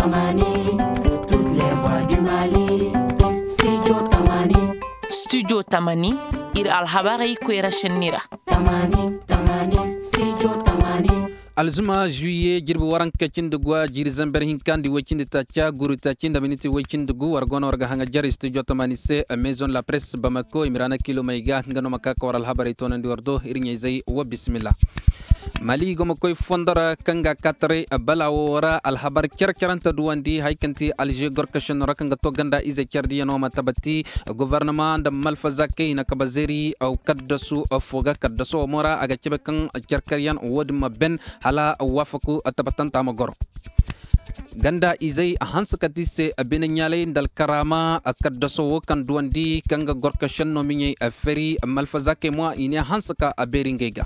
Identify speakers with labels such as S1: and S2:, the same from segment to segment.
S1: Tamani, toutes les voix du Mali. Studio Tamani, ir alhabarai kwera shenira. Tamani, Studio Tamani.
S2: Alzuma juillet jirbu waran kacindugwa jiri zamber hinkandi wecindi tacha guru tacinda miniti wecindugu wargono warga hanga jari studio Tamani se maison la presse Bamako imirana kilo maiga ngano makaka waral habari tonandi wardo irinya izai wa bismillah. Mali goma koy fondara kanga katare balawora alhabar kerkeranta duwandi haikanti alje gorkashin rakanga toganda ize kerdi no matabati gouvernement da malfazake na kabazeri au kaddasu afoga kaddaso mora aga cebekan kerkerian wodma ben hala wafaku atabatan magor ganda izai hansakati se abinyale ndal karama akaddaso kan duwandi kanga gorkashin no minye aferi malfazake mo ine hansaka aberinga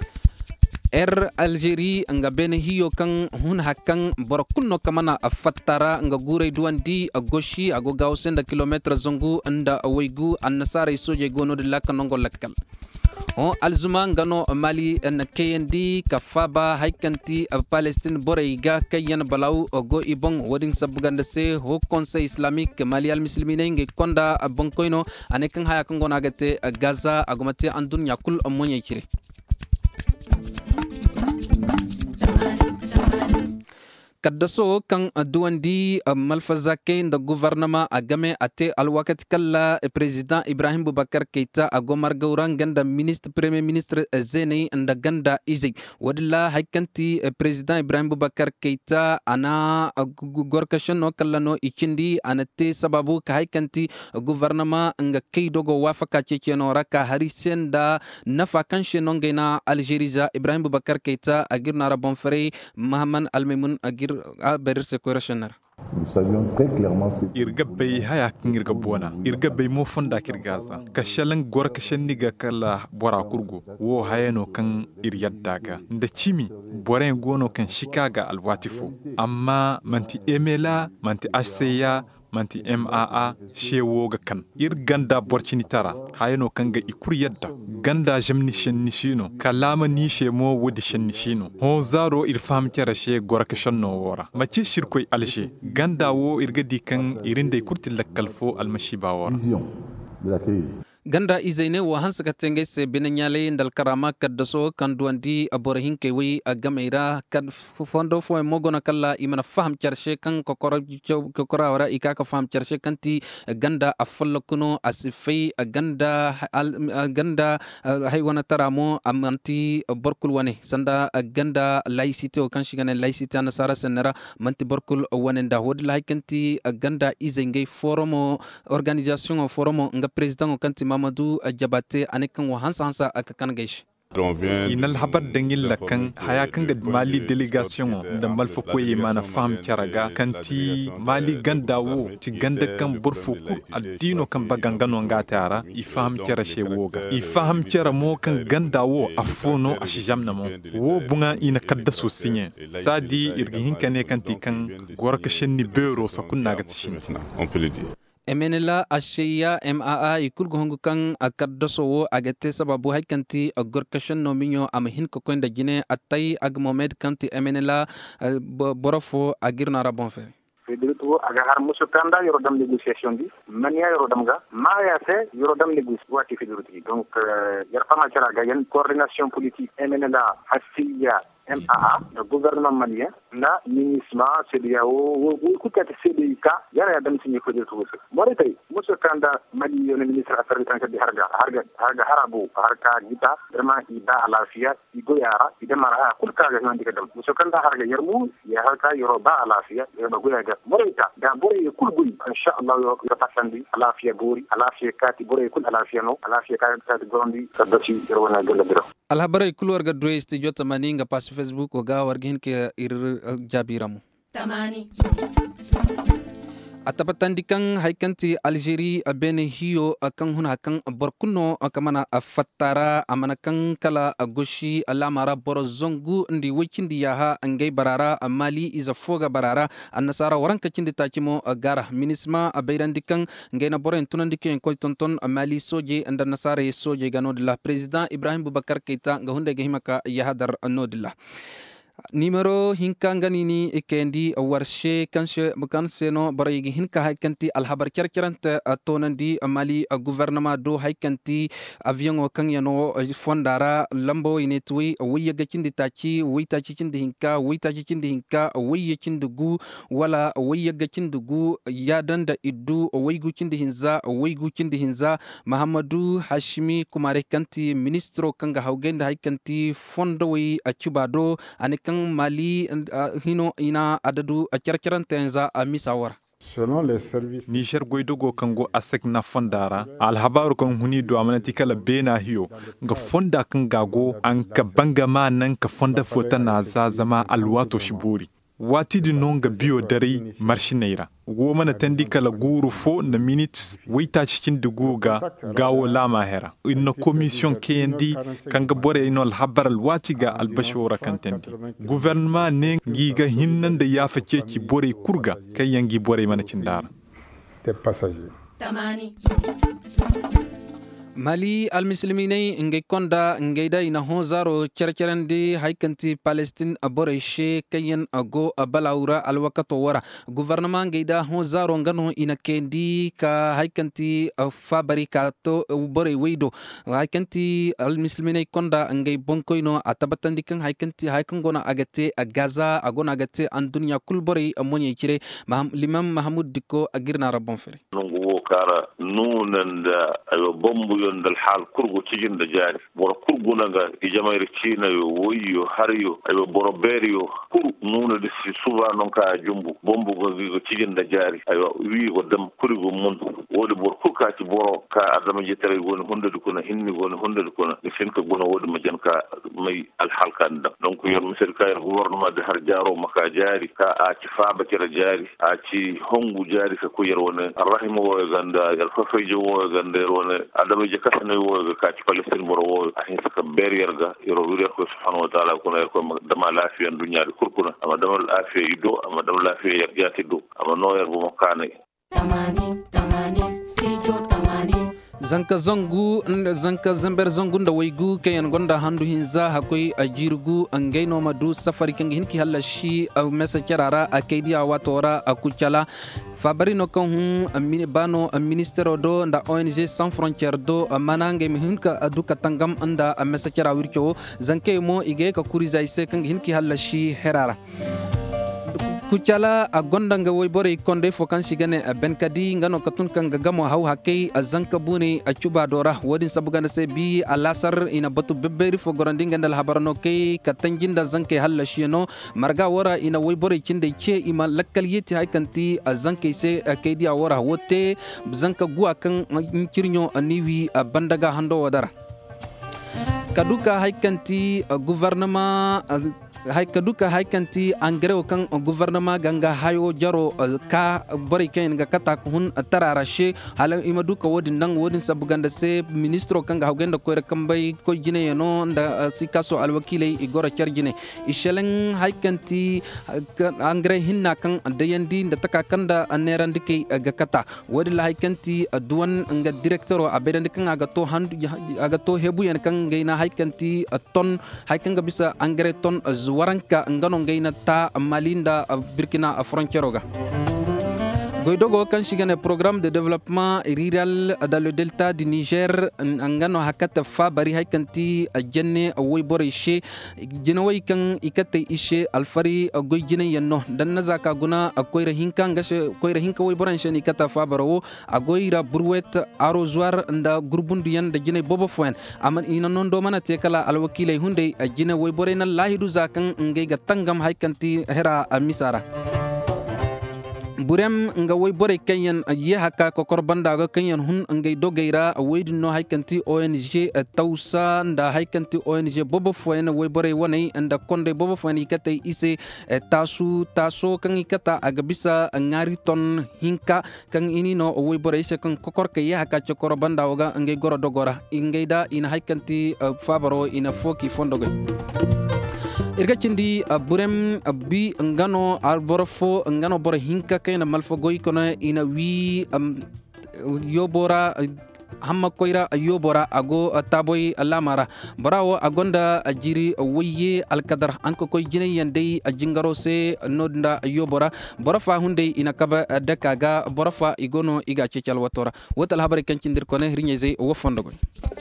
S2: Algerie nga ben hiyo kan hun hakan borokunno kamana afattara nga gure duandi agoshi agogaw senda kilometre zongu anda waygu annasara soje gono de lakanongo lakkal o alzuma ngano Mali en KND kafaba haikanti Palestine boreyga kayan balaw go ibong wodin sabuganda se ho conseil islamique Mali al muslimine nge konda bonkoino anekan haya kan gonagate Gaza agomate andun yakul amonye kire kaddaso kan duwandi malfazake nda gouvernement agame ate alwakati kala president Ibrahim Boubacar Keita agomar gauran ganda premier ministre zene nda ganda izig wadilla haikanti president Ibrahim Boubacar Keita ana gorkashan no kala no ikindi anate sababu ka haikanti gouvernement nga keidogo wafaka cece no raka harisen da nafa kanshe no ngena Algeria Ibrahim Boubacar Keita agir nara bonfere Mahaman Almemun agir
S3: Nous savions très clairement
S4: irgabbay haya kingirga bona irgabbay mo fonda kirgaza kashalan gor kashanniga kala bora kurgo wo hayano kan iryaddaga nda chimi boren gono kan shikaga alwatifo amma manti emela manti asseya manti maa shewoga kan ir ganda borchini tara hayano kanga ikur yadda ganda jamni shenni shino kalama ni shemo wodi shenni shino ho zaro ir fam kera she goraka shanno wora machi shirkoy alshe ganda wo irgadi kan irinde kurti lakalfo almashiba wora
S2: ganda izaine wa hansa katenge se benanyale ndal karama kaddaso kanduandi aborahin kewi agameira kad fondo fo mogona kala imana faham charshe kan kokora wara ikaka faham charshe kanti ganda afalkuno asifai ganda haywana taramo amanti borkul wane sanda ganda laicite o kan shigane laicite nasara senera manti borkul wane nda hodla kanti ganda izenge forum organisation forum nga president kanti Mamadou Jabate anekan wa hansa akakan gaish
S4: inal habar dangin lakan haya kan ga Mali delegation da malfo koye mana fam karaga kanti Mali gandawo ti ganda kan burfu ku addino kan bagangano ngatara ifaham kera shewoga ifaham kera mo kan gandawo afono ashijamna mo wo bunga ina kaddaso sinye sadi irgi hinkane kanti kan gorka shenni bero sakunna ga tishin
S3: on peut le dire.
S2: Emenela ashiya maa ikulgo hongu kan akaddaso wo agate sababu haikanti gorkashan no minyo amhin ko koinda jine atay ag Mohamed kanti emenela borofo agirna rabonfe
S5: Federico aga har muso kanda yoro dam négociation bi mania yoro dam ga maya se yoro dam négociation wati Federico donc yar fama cara ga yan coordination politique emenela hasiya MAA, le gouvernement malien, na ministre CDAO, ou peut-être CDIK, yara dam signé ko de tout ça. Moi tay, monsieur Kanda Mali le ministre affaires étrangères de harga harabo, harka gita, vraiment ida alafia, igo yara, ida mara kulka ga nan diga dam. Monsieur Kanda harga yermu, ya harka yoruba alafia, ya bago ya ga. Morita, da bore kulgui, inshallah yo pasandi alafia gori, alafia kati bore kul alafia no, alafia kati gondi, kadasi yerwana gala dira.
S2: alhabara kulwar ga dre studio tamani nga pas Facebook ga wargin ke ir jabiramu tamani atapatandikan haikanti Algerie abene hiyo akan huna kan borkuno akamana afattara amana kan kala agoshi alamara borozongu ndi wikindi yaha angay barara Mali iza foga barara annasara waranka cindi takimo gara minisma abairandikan ngayna boren tunandike ko tonton Mali soje anda nasara soje ganodilla president Ibrahim Boubacar Keita nga hunde gehimaka yahadar anodilla Numero hinka nganini ikendi warshe kanse no baraygi hinka haikanti alhabar kerkeranta tonandi mali gouvernement do haikanti avion o kanyano fondara lambo inetwi wiyaga cindi tachi witachi cindi hinka witachi cindi hinka wiye cindi gu wala wiyaga cindi gu yadanda iddu wigu cindi hinza Mahamadou Hashimi Kumare kanti ministro kanga haugenda haikanti fondo wi achubado anikan Mali hino ina adadu kerkerantenza misawar.
S6: Selon les services
S4: Niger goidogo kango asek na fondara alhabaru kan huni do amanati kala bena hiyo ga fonda kan gago an ka bangama nan ka fonda fota na zama alwato shiburi wati di nonga biyo dare marshineira wo mana tandi kala guru fo na minutes waita cikin duguga gawo lama hera inna commission kendi kanga bore inol habaral wati ga albashora kantendi gouvernement ne giga hinnan da ya fice ci bore kurga kai yangi bore mana cindara
S6: des passagers.
S2: Mali al-Musliminai ngay konda ngay da ina honzaro cercerandi haikanti Palestine aboreshe kayen ago balaura alwakato wara gouvernement ngay da honzaro ngano ina kendi ka haikanti fabari ka to bore weido haikanti al-Musliminai konda ngay bonkoino atabatandi kan haikanti haikangona agate Gaza agona agate an dunya kul bore amonye kire Limam Mahmoud Diko agirna rabon fere
S3: nungu kara nunanda ayo bombu yondal hal kurgo cijin da jari boro kurgo naga ijamayri china yo woyo haryo ayo boro beriyo kur nuna de si suba non ka jumbu bombu go cijin da jari ayo wi go dam kurigo mun wodi bor kurka ci boro ka adama jetere woni honde ko na hinni woni honde ko na finka gono wodi majan ka may al halkan da donc yor monsieur kayr gouvernement de har jaro maka jari ka a ci faba kira jari a ci hongu jari ka ko yer wona arrahimo wo ganda yal fafejo wo ganda wona adama je kasane wo ka ci Palestine boro wo a hin saka barrier ga yoro wuri ko subhanahu wa ta'ala ko na ko dama lafiya dunya kurkuna ama dama lafiya ido ama dama lafiya yarjati do ama noyer bu makane
S2: zanka zamber zangu nda waygu kayan gonda handu hinza hakoi ajirgu angaino madu safari kangi hinki halashi au mesa kerara akaidi awatora akuchala fabari no kan hun bano ministero do nda ONG sans frontières do manange mi hinka aduka tangam anda mesa kera wirko zanke mo ige ka kuriza ise kangi hinki halashi herara kuchala agonda nga woy bore konde fokansi gane benkadi ngano katun kanga gamo haw hakay azanka buni acuba dora wodin sabugana se bi alasar ina batu bebberi fo gorandi ngandal habarano kay katanjinda zanke halla shino marga wora ina woy bore cinde ce ima lakkal yeti haykanti azanke se kaydi awora wote zanka guwa kan kirnyo aniwi bandaga hando wadara kaduka haykanti gouvernement kaduka haikanti angre kan gouvernement ganga hayo jaro ka bari ken ga kata hun tararashe hala imaduka wodin nang wodin sabuganda se ministro kanga hawgenda ko rekambay ko jine yano nda sikaso alwakile igora charjine ishelen haikanti angre hinna kan dayandi nda taka kanda anerandike ga kata wodin haikanti duwan nga directeur abedandi kan aga to handu aga to hebu yan kan gaina haikanti ton haikanga bisa angre ton waranka ngano ngaina ta malinda Burkina frontière ga goidogo kan shigane programme de développement rural dans le delta du Niger ngano hakata fa bari haykanti jenne woy borishe jinawoy kan ikate ishe alfari goy jine yanno dan nazaka guna akoy rahinka ngashe koy rahinka woy boranshe ni kata fa baro agoyra burwet arrosoir nda gurbundu yanda jine bobo foen aman ina non do mana te kala alwakile hunde jine woy borena lahidu zakan ngeyga tangam haykanti hera misara burem nga woy bore kenyan ye haka ko korbanda ga kenyan hun ngay dogeira weydin no haykanti ONG tawsa nda haykanti ONG bobo foyena woy bore wonay anda konde bobo foyena ikate ise taso kan ikata aga bisa ngari ton hinka kan inino woy bore ise kan kokor ke ye haka ko korbanda ga ngay goro dogora ingayda ina haykanti fabaro ina foki fondogo irga cindi burem bi ngano alborfo ngano bor hinka kayna malfo goy kono ina wi yobora hamma koira yobora ago taboy lamara barawo agonda jiri waye alkadar anko koy jine yande jingaro se nodda yobora barafa hunde ina kaba dakaga barafa igono iga cecal watora wotal habari kancindir kone rinyeze wo fondogo